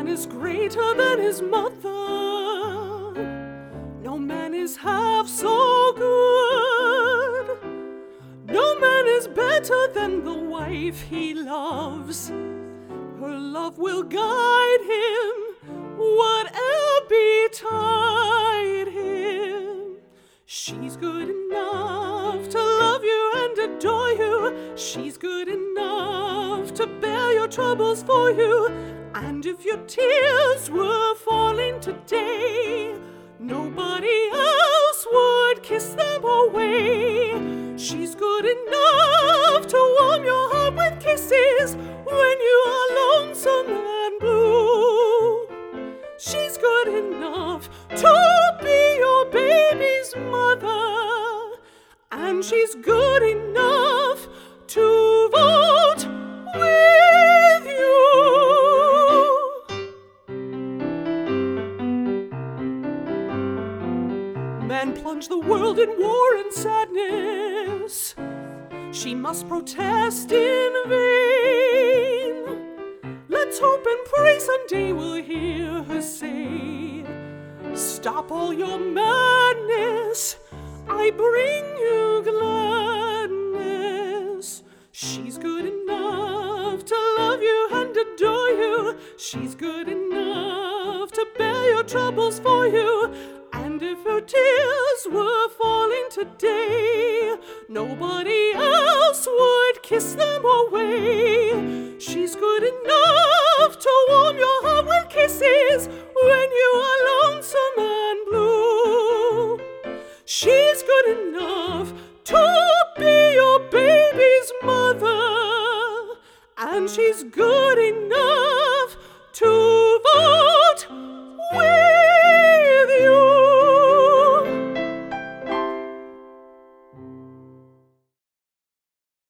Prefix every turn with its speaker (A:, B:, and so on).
A: man is greater than his mother. No man is half so good. No man is better than the wife he loves. Her love will guide him, whate'er betide him. She's good enough to love you and adore you. She's good enough to bear your troubles for you. And if your tears were falling today, nobody else would kiss them away. She's good enough to warm your heart with kisses when you are lonesome and blue. She's good enough to be your baby's mother, and she's good enough to vote with you. Men plunge the world in war and sadness. She must protest in vain. Let's hope and pray someday we'll hear her say, stop all your madness, I bring you gladness. She's good enough to love you and adore you. She's good enough to bear your troubles for you. And if her tears were falling today, nobody else would kiss them away. She's good enough to warm your heart with kisses when you are lonesome and blue. She's good enough to be your baby's mother, and she's good enough to